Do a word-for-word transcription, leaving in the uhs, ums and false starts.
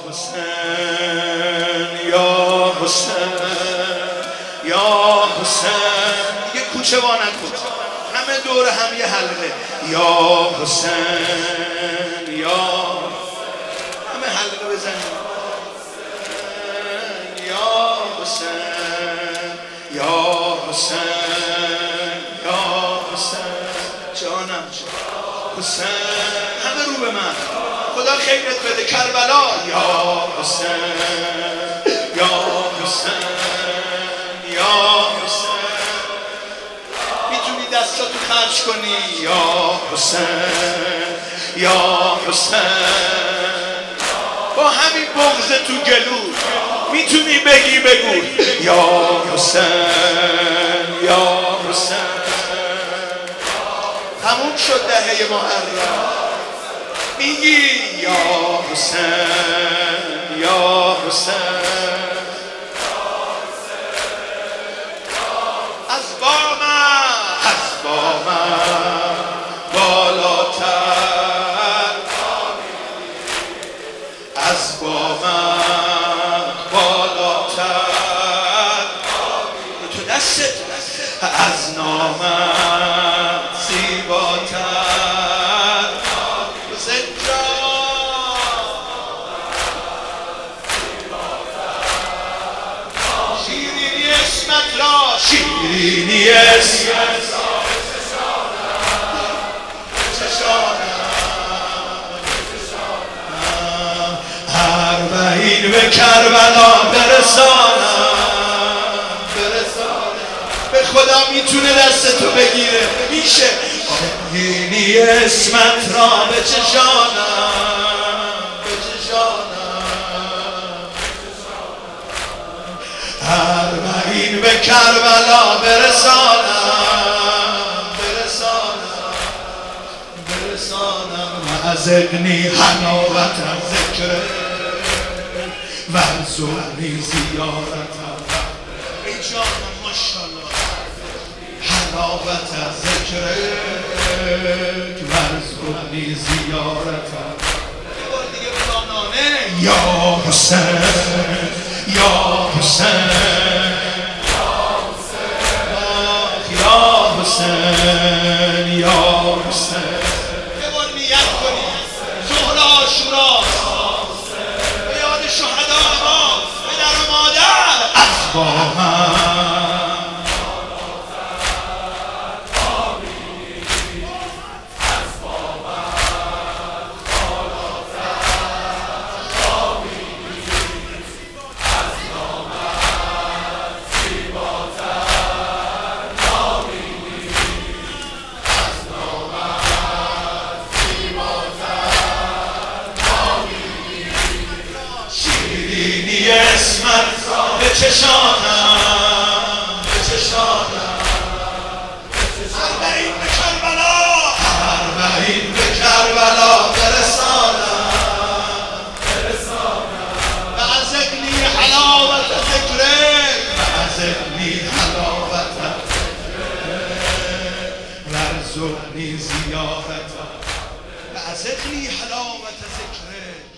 حسین یا حسین یا حسین. دیگه کوچه وا نکن، همه دور هم یه حلقه. یا حسین یا همه حلقه بزنیم. یا حسین یا حسین یا حسین. جانم حسین، همه رو به من. خدا خیرت بده کربلا. یا حسین یا حسین یا حسین. میتونی دستاتو خرج کنی. یا حسین یا حسین. با همین بغض تو گلو میتونی بگی بگو. یا حسین یا حسین. تموم شد دهه محرم، میگی یا حسین یا حسین. از با من از با من بالاتر، از با من بالاتر. تو دستت از نامم زیباتر. حسین شیرینی اسمت را، شیرینی اسمت را چشانم، اربعین به کربلا برسانم برسانم. به خدا میتونه دستتو بگیره، میشه. شیرینی اسمت را به چشانم به چشانم، اربعین به کربلا برسانم برسانم برسانم. معزقنی حلاوت ذکر ورزقنی زیارتم. ای جانم ماشاءالله. حلاوت ذکرک ورزقنی زیارتم. یه بار دیگه بزانانه. یا حسین یا حسین یا حسین یا حسین. یه بار نیت کنی. ظهر عاشوراست، به یاد شهدا ما، پدر و مادر. از با من اسمت به چشانم به چشانم. اربعین به کربلا، اربعین به کربلا برسانم برسانم. بعزقنی حلاوت ذکرک، بعزقنی حلاوت ذکرک ورزقنی زیارتم. بعزقنی حلاوت ذکرک.